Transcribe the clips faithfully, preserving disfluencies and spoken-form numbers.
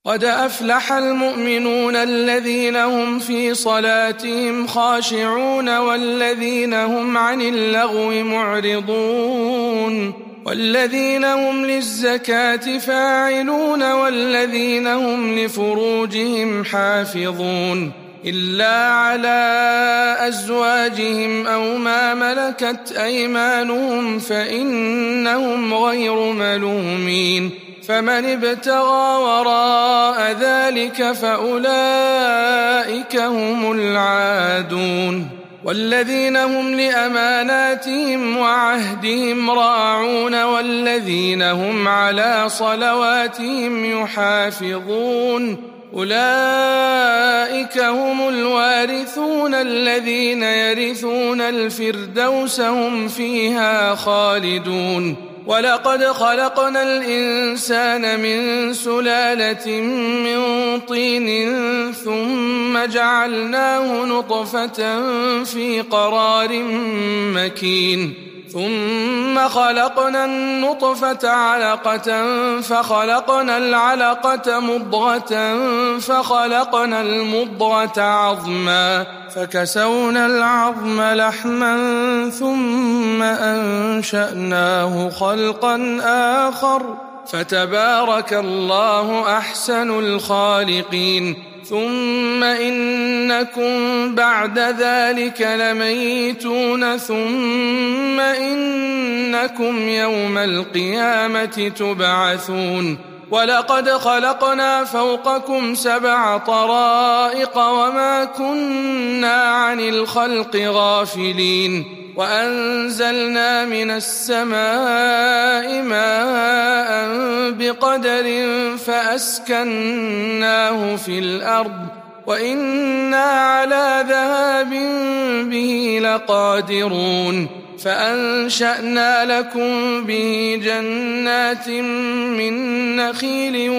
قد أفلح المؤمنون الذين هم في صلاتهم خاشعون والذين هم عن اللغو معرضون والذين هم للزكاة فاعلون والذين هم لفروجهم حافظون إلا على أزواجهم أو ما ملكت أيمانهم فإنهم غير ملومين فمن ابتغى وراء ذلك فأولئك هم العادون والذين هم لأماناتهم وعهدهم راعون والذين هم على صلواتهم يحافظون أولئك هم الوارثون الذين يرثون الفردوس هم فيها خالدون ولقد خلقنا الإنسان من سلالة من طين ثم جعلناه نطفة في قرار مكين ثم خلقنا النطفة علقة فخلقنا العلقة مضغة فخلقنا المضغة عظما فكسونا العظم لحما ثم أنشأناه خلقا آخر فتبارك الله أحسن الخالقين ثم إنكم بعد ذلك لميتون ثم إنكم يوم القيامة تبعثون ولقد خلقنا فوقكم سبع طرائق وما كنا عن الخلق غافلين وأنزلنا من السماء ماء بقدر فأسكناه في الأرض وإنا على ذهاب به لقادرون فأنشأنا لكم به جنات من نخيل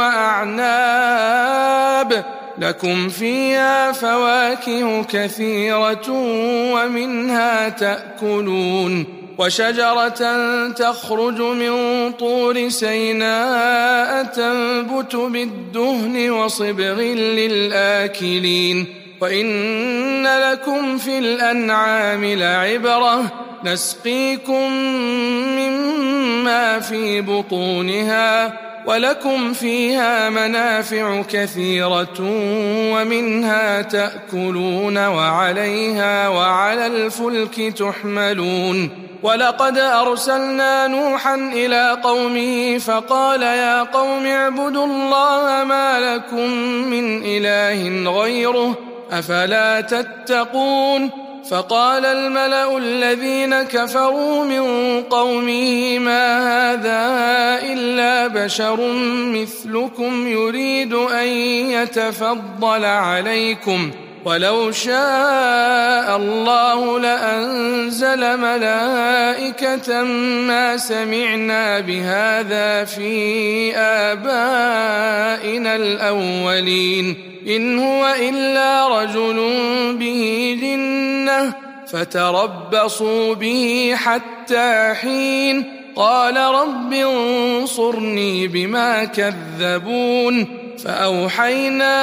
وأعناب لكم فيها فواكه كثيرة ومنها تأكلون وشجرة تخرج من طور سيناء تنبت بالدهن وصبغ للآكلين وإن لكم في الأنعام لعبرة نسقيكم مما في بطونها ولكم فيها منافع كثيرة ومنها تأكلون وعليها وعلى الفلك تحملون ولقد أرسلنا نوحا إلى قومه فقال يا قوم اعبدوا الله ما لكم من إله غيره أفلا تتقون فقال الملأ الذين كفروا من قومه ما هذا إلا بشر مثلكم يريد أن يتفضل عليكم ولو شاء الله لأنزل ملائكة ما سمعنا بهذا في آبائنا الأولين إن هو إلا رجل به جنة فتربصوا به حتى حين قال رب انصرني بما كذبون فأوحينا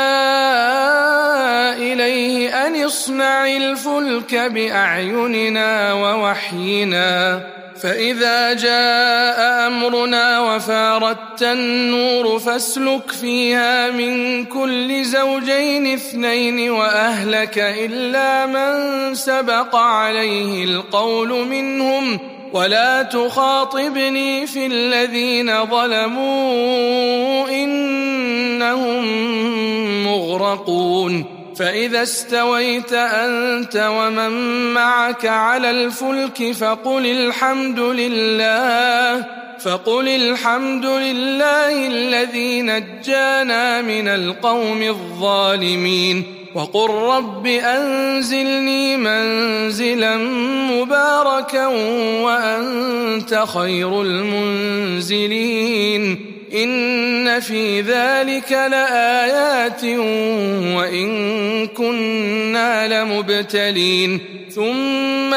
إليه أن اصنع الفلك بأعيننا ووحينا فإذا جاء أمرنا وفاردت النور فاسلك فيها من كل زوجين اثنين وأهلك إلا من سبق عليه القول منهم ولا تخاطبني في الذين ظلموا إنهم مغرقون فإذا استويت أنت ومن معك على الفلك فقل الحمد لله فقل الحمد لله الذي نجانا من القوم الظالمين وقل رب أنزلني منزلا مباركا وأنت خير المنزلين إن في ذلك لآيات وإن كنا لمبتلين ثم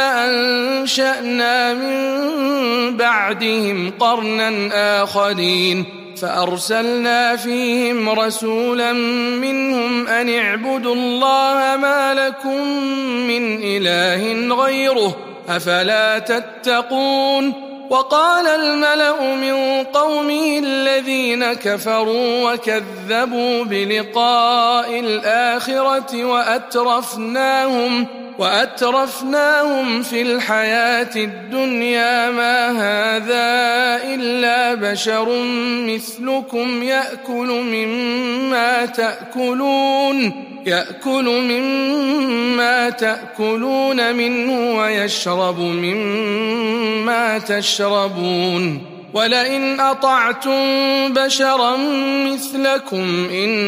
أنشأنا من بعدهم قرنا آخرين فأرسلنا فيهم رسولا منهم أن اعبدوا الله ما لكم من إله غيره أفلا تتقون وقال الملأ من قومه الذين كفروا وكذبوا بلقاء الآخرة وأترفناهم وأترفناهم في الحياة الدنيا ما هذا إلا بشر مثلكم يأكل مما تأكلون يأكل مما تأكلون منه ويشرب مما تشربون ولئن أطعتم بشرا مثلكم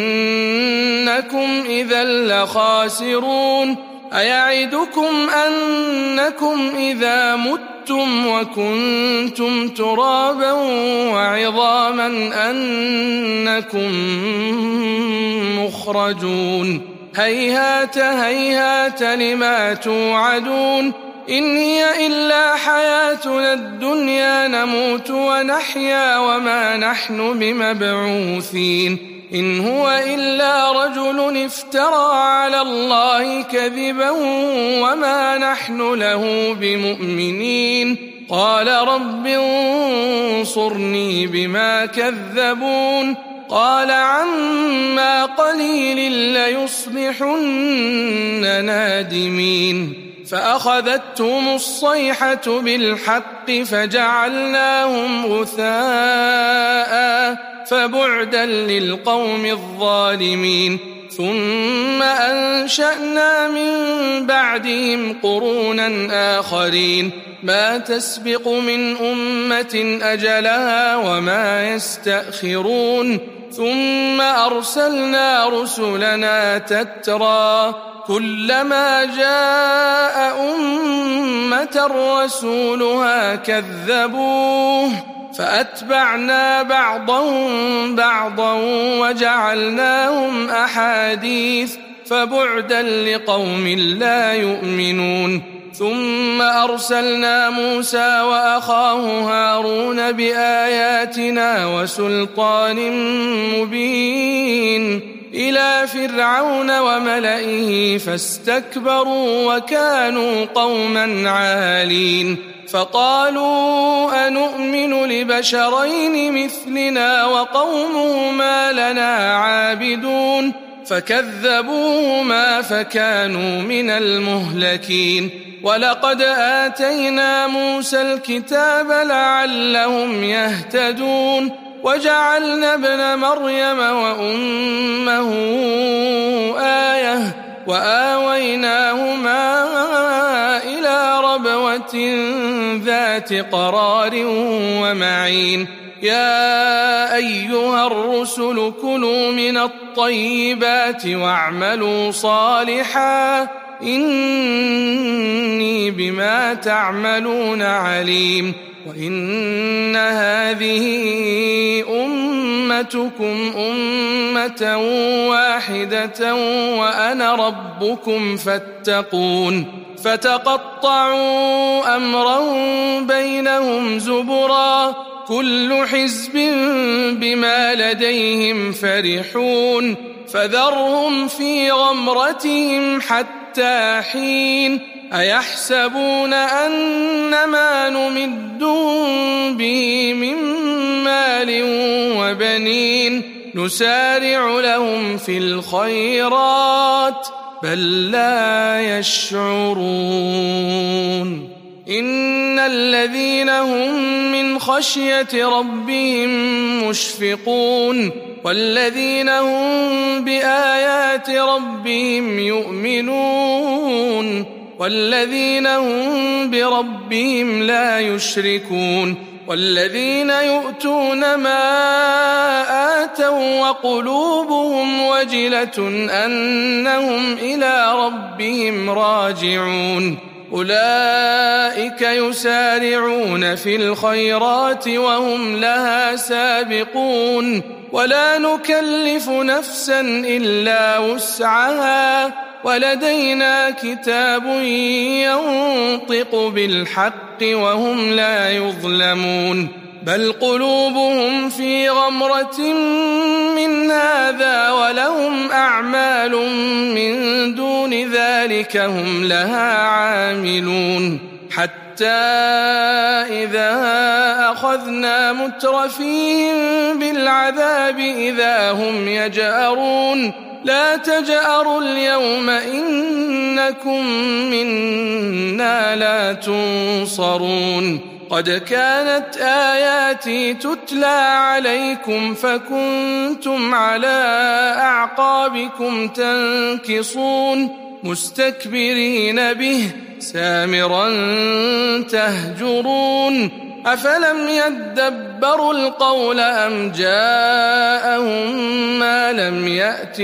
إنكم إذا لخاسرون أيعدكم أنكم إذا متم وكنتم ترابا وعظاما أنكم مخرجون هيهات هيهات لما توعدون إن هي إلا حياتنا الدنيا نموت ونحيا وما نحن بمبعوثين إن هو إلا رجل افترى على الله كذبا وما نحن له بمؤمنين قال رب انصرني بما كذبون قال عما قليل ليصبحن نادمين فأخذتهم الصيحة بالحق فجعلناهم غثاء فبعدا للقوم الظالمين ثم أنشأنا من بعدهم قرونا آخرين ما تسبق من أمة أجلها وما يستأخرون ثم أرسلنا رسلنا تترى كلما جاء أمة رسولها كذبوه فأتبعنا بعضهم بعضا وجعلناهم أحاديث فبعدا لقوم لا يؤمنون ثم أرسلنا موسى وأخاه هارون بآياتنا وسلطان مبين إلى فرعون وملئه فاستكبروا وكانوا قوما عالين فقالوا أنؤمن لبشرين مثلنا وقومهما لنا عابدون فكذبوهما فكانوا من المهلكين ولقد آتينا موسى الكتاب لعلهم يهتدون وجعلنا ابن مريم وأمه آية وآويناهما إلى ربوة ذات قرار ومعين يا أيها الرسل كلوا من الطيبات واعملوا صالحا إني بما تعملون عليم وإن هذه أمتكم أمة واحدة وأنا ربكم فاتقون فتقطعوا أمرهم بينهم زبرا كل حزب بما لديهم فرحون فذرهم في غمرتهم حتى حين أيحسبون أنما نمدهم به من مال وبنين نسارع لهم في الخيرات بل لا يشعرون إن الذين هم من خشية ربهم مشفقون والذين هم بآيات ربهم يؤمنون والذين هم بربهم لا يشركون والذين يؤتون ما آتوا وقلوبهم وجلة أنهم إلى ربهم راجعون أولئك يسارعون في الخيرات وهم لها سابقون ولا نكلف نفسا إلا وسعها ولدينا كتاب ينطق بالحق وهم لا يظلمون بل قلوبهم في غمرة من هذا ولهم أعمال من دون ذلك هم لها عاملون حتى إذا أخذنا مترفيهم بالعذاب إذا هم يجأرون لا تجأروا اليوم إنكم منا لا تنصرون قد كانت آياتي تتلى عليكم فكنتم على أعقابكم تنكصون مستكبرين به سامرا تهجرون أفلم يدبروا القول أم جاءهم ما لم يأت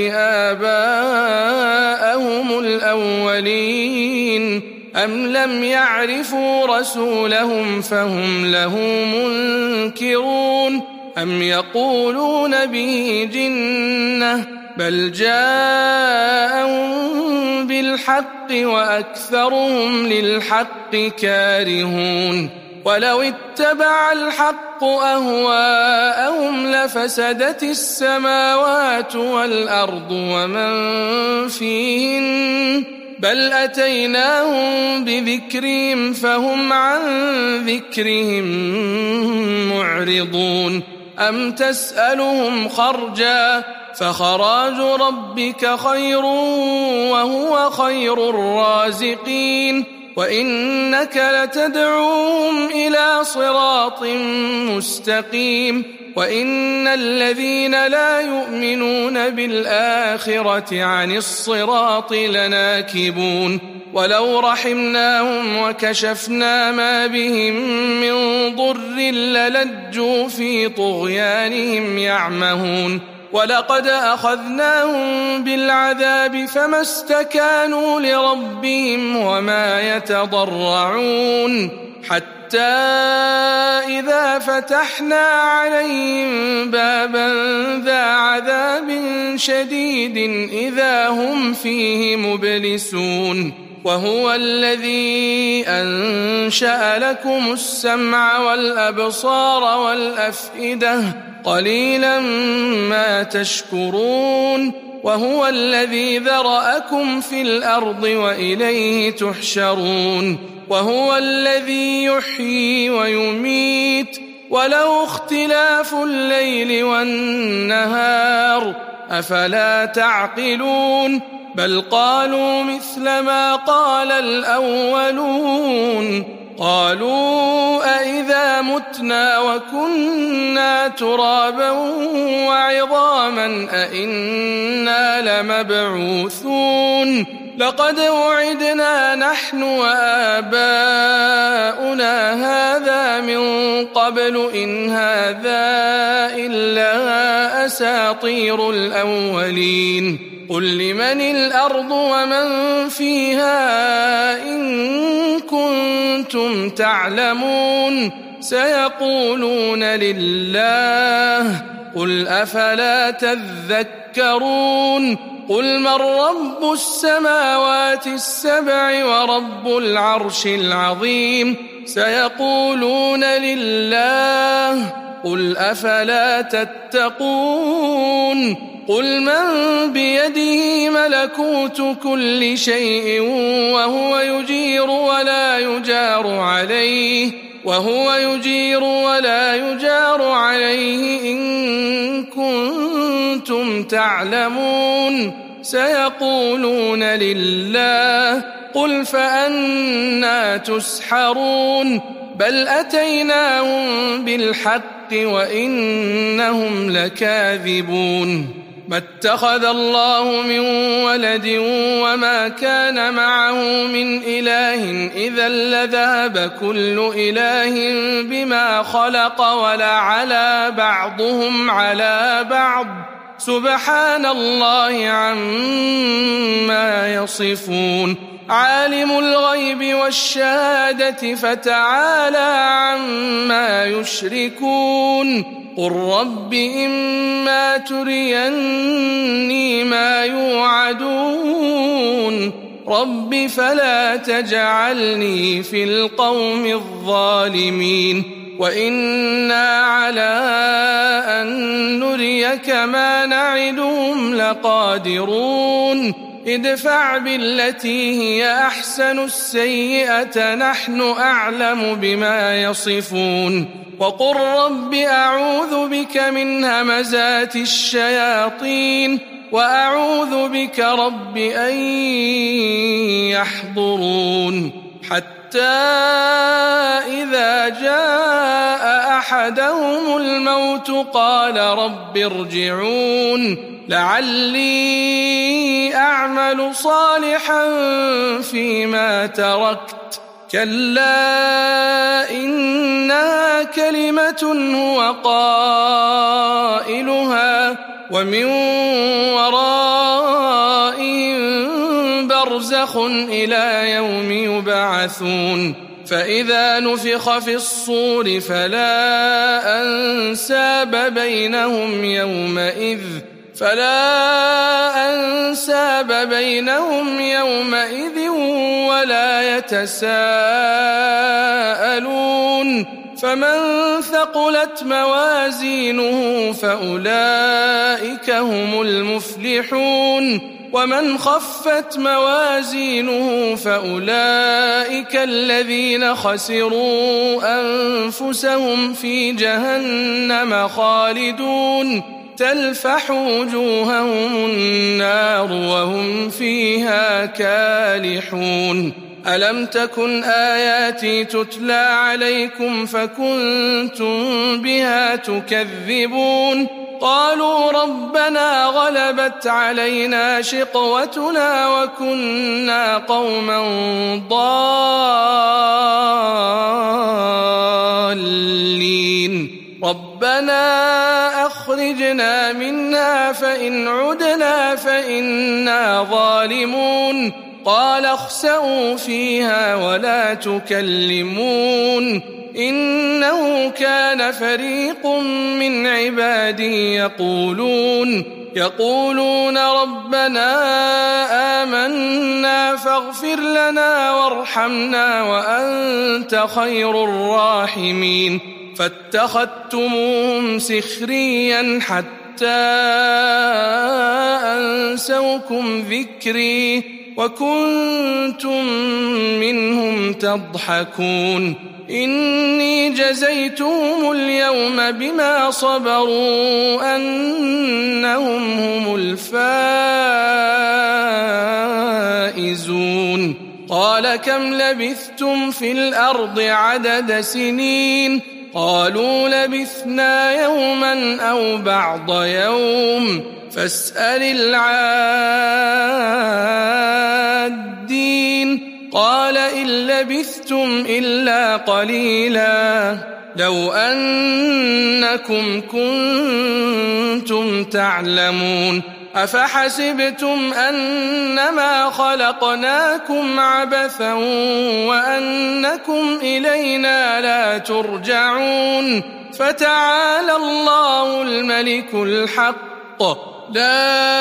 آباءهم الأولين أم لم يعرفوا رسولهم فهم له منكرون أم يقولون به جنة بل جاءهم بالحق وأكثرهم للحق كارهون ولو اتبع الحق أهواءهم لفسدت السماوات والأرض ومن فيهن بل أتيناهم بذكرهم فهم عن ذكرهم معرضون أم تسألهم خرجا فخراج ربك خير وهو خير الرازقين وإنك لتدعوهم إلى صراط مستقيم وإن الذين لا يؤمنون بالآخرة عن الصراط لناكبون ولو رحمناهم وكشفنا ما بهم من ضر للجوا في طغيانهم يعمهون ولقد أخذناهم بالعذاب فما استكانوا لربهم وما يتضرعون حتى إذا فتحنا عليهم بابا ذا عذاب شديد إذا هم فيه مبلسون وهو الذي أنشأ لكم السمع والأبصار والأفئدة قليلا ما تشكرون وهو الذي ذرأكم في الأرض وإليه تحشرون وهو الذي يحيي ويميت وله اختلاف الليل والنهار أفلا تعقلون بل قالوا مثل ما قال الأولون قالوا أئذا متنا وكنا ترابا وعظاما أئنا لمبعوثون لقد وعدنا نحن وآباؤنا هذا من قبل إن هذا إلا أساطير الأولين قل لمن الأرض ومن فيها إن كنتم تعلمون سيقولون لله قل أفلا تذكرون قل من رب السماوات السبع ورب العرش العظيم سيقولون لله قل أفلا تتقون قل من بيده ملكوت كل شيء وهو يجير ولا يجار عليه وهو يجير ولا يجار عليه إن كنتم تعلمون سيقولون لله قل فأنى تسحرون بل أتيناهم بالحق وإنهم لكاذبون ما اتخذ الله من ولد وما كان معه من إله إذا لذهب كل إله بما خلق ولعلى بعضهم على بعض سبحان الله عما يصفون عالم الغيب والشهادة فتعالى عما يشركون قل رب إما تريني ما يوعدون رب فلا تجعلني في القوم الظالمين وإنا على أن نريك ما نعدهم لقادرون ادفع بالتي هي أحسن السيئة نحن أعلم بما يصفون وقل رب أعوذ بك من همزات الشياطين وأعوذ بك رب أن يحضرون حتى إذا جاء أحدهم الموت قال رب ارجعون لعلي أعمل صالحا فيما تركت كلا إنها كلمة هو قائلها ومن ورائهم برزخ إلى يوم يبعثون فإذا نفخ في الصور فلا أنساب بينهم يومئذ فلا أنساب بينهم يومئذ ولا يتساءلون فمن ثقلت موازينه فأولئك هم المفلحون ومن خفت موازينه فأولئك الذين خسروا أنفسهم في جهنم خالدون تلفح وجوههم النار وهم فيها كالحون ألم تكن آياتي تتلى عليكم فكنتم بها تكذبون قالوا ربنا غلبت علينا شقوتنا وكنا قوما ضالين ربنا أخرجنا منها فإن عدنا فإنا ظالمون قال اخسئوا فيها ولا تكلمون إنه كان فريق من عبادي يقولون يقولون ربنا آمنا فاغفر لنا وارحمنا وأنت خير الراحمين فاتخذتموهم سخريا حتى أنسوكم ذكري وكنتم منهم تضحكون إني جزيتهم اليوم بما صبروا أنهم هم الفائزون قال كم لبثتم في الأرض عدد سنين قالوا لبثنا يوما أو بعض يوم فاسأل العادين قال إن لبثتم إلا قليلا لو أنكم كنتم تعلمون أفحسبتم أنما خلقناكم عبثا وأنكم إلينا لا ترجعون فتعالى الله الملك الحق لا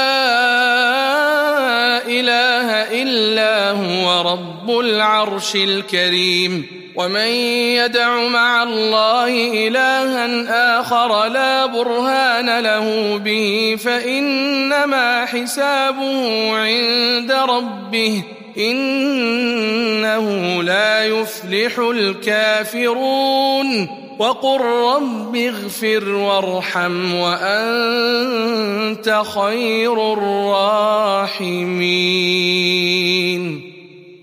إله إلا هو رب العرش الكريم ومن يدع مع الله إلها آخر لا برهان له به فإنما حسابه عند ربه إنه لا يفلح الكافرون وقل رب اغفر وارحم وأنت خير الراحمين